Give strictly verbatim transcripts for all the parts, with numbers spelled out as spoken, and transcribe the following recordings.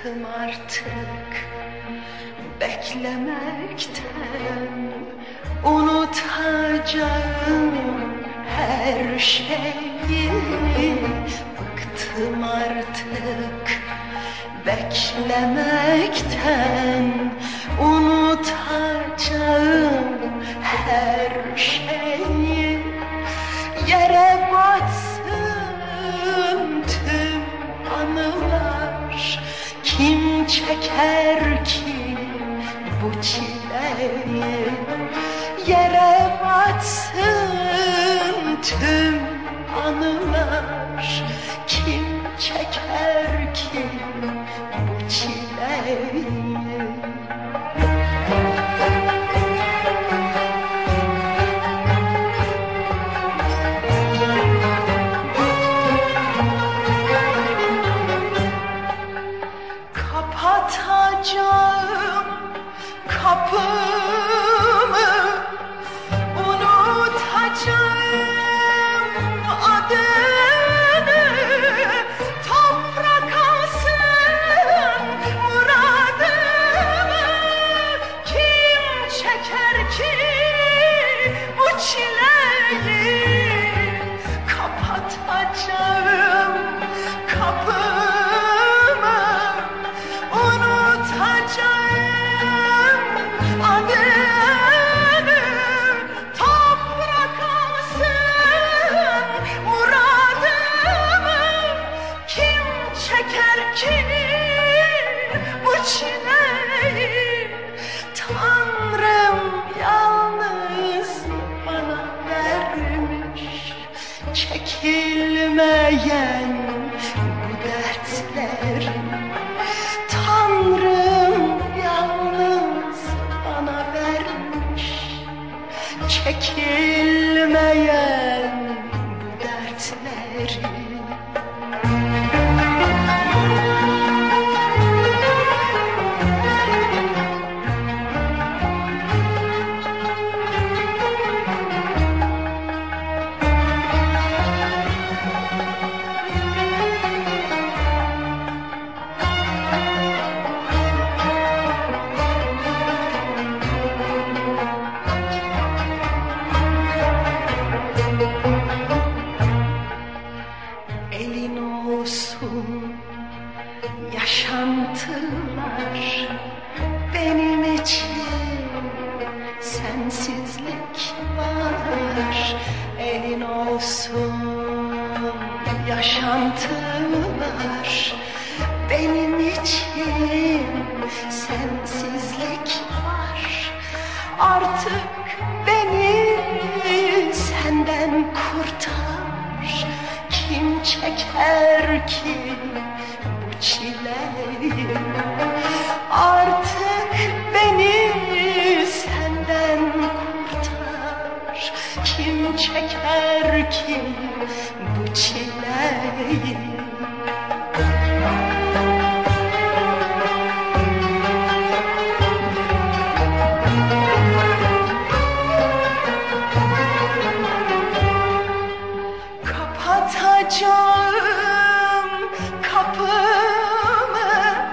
Bıktım artık beklemekten, unutacağım her şeyi. Bıktım artık beklemekten, unutacağım her şeyi. Yere batsın tüm anılar, kim çeker ki bu çileyi? Yere batsın tüm anılar, kim çeker ki bu çileyi? Kapatacağım kapımı, unutacağım adını. Toprak alsın muradımı, kim çeker ki bu çileyi? Kapatacağım kapımı, unutacağım adını. Toprak alsın muradımı, kim çeker ki bu çileyi? Tanrım yalnız bana vermiş çekilmeyen bu dertleri. Tanrım yalnız bana vermiş çekilmeyen bu dertleri. Elin olsun yaşantılar, benim için sensizlik var. Elin olsun yaşantılar, benim için sensizlik var. Artık beni senden kurtar, kim çeker ki bu çileyi? Artık beni senden kurtar, kim çeker ki bu çileyi? Kapatacağım kapımı,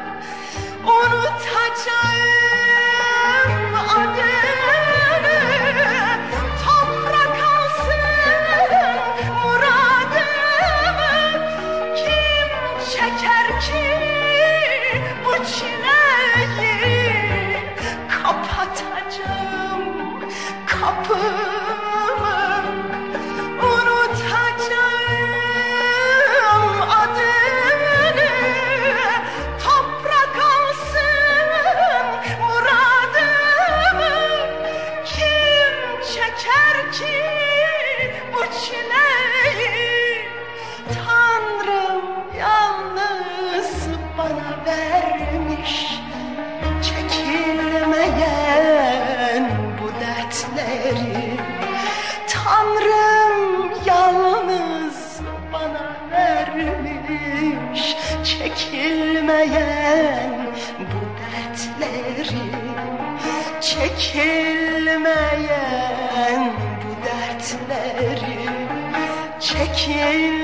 unutacağım adını. Toprak alsın muradımı, kim çeker ki bu çileyi? Kapatacağım kapımı, unutacağım adını. Toprak alsın muradımı, kim çeker ki bu çileyi? Tanrım yalnız bana vermiş çekilmeyen bu dertleri. Tanrım yalnız bana vermiş çekilmeyen bu dertleri. Çekilmeyen bu dertleri, çekilmeyen